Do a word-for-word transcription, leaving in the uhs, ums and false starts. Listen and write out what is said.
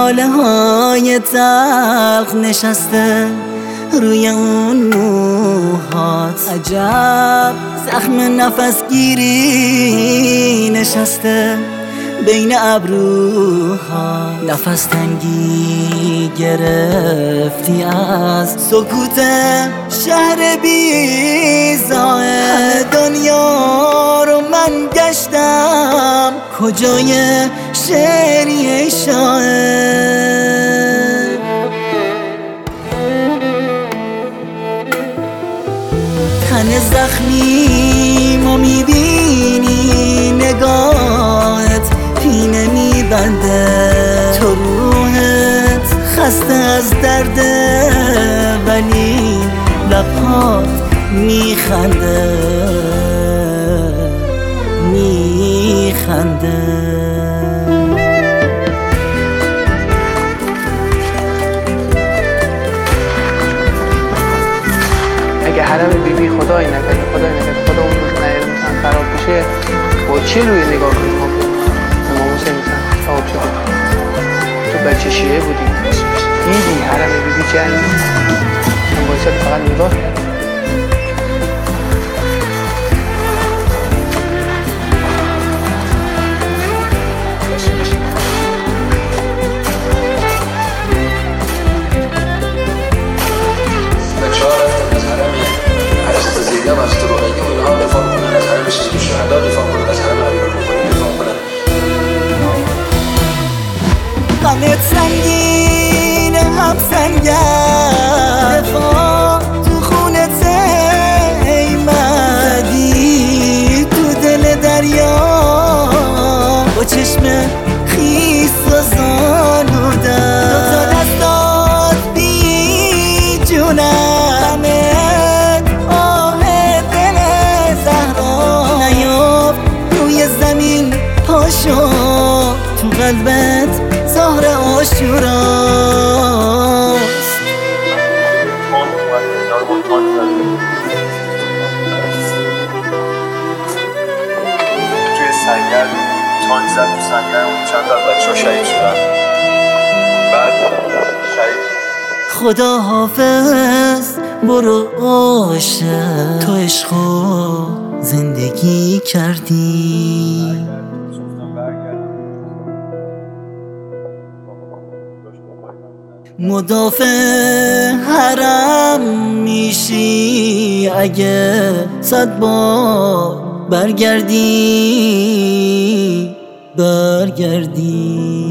ناله های تلخ نشسته روی اون موهات، عجب زخم نفسگیری نشسته بین ابروها. نفس تنگی گرفتی از سکوت شهر بی‌زائد. دنیا رو من گشتم، کجای شعری شاعر؟ تن زخمی ما میبینی، نگاهت پینه میبنده، تو روحت خسته از درده ولی لبهات میخنده میخنده. اگه حرم بی بی خدایی نکنه خدایی نکنه خدا اون روز نیاره مثلا خراب بشه، با چه روی نگاه کنیم ما امام حسین مثلا خراب شده؟ تو بچه شیعه بودی دیدی حرم بی بی جنگ من باید فقط نگاه کرد. زینب از تو روحیه و اینها دفاع کنن، از حرم سید الشهدا دفاع کنن، از حرم امیرالمؤمنین دفاع کنن. غمت سنگین هم سنگم، دفاع تو خونت ای مدی تو دل دریا، با چشم خیس و زانودم، دوتا دستات بی جونم. پاشو تو قلبت زهر عاشوراست. توی سنگر تانک زد تو سنگر اون چند تا بچه ها شهید شدن. بعد شهید خدا حافظ برو عاشق، تو عشقو زندگی کردی. مدافع حرم میشی اگه صد بار برگردی برگردی.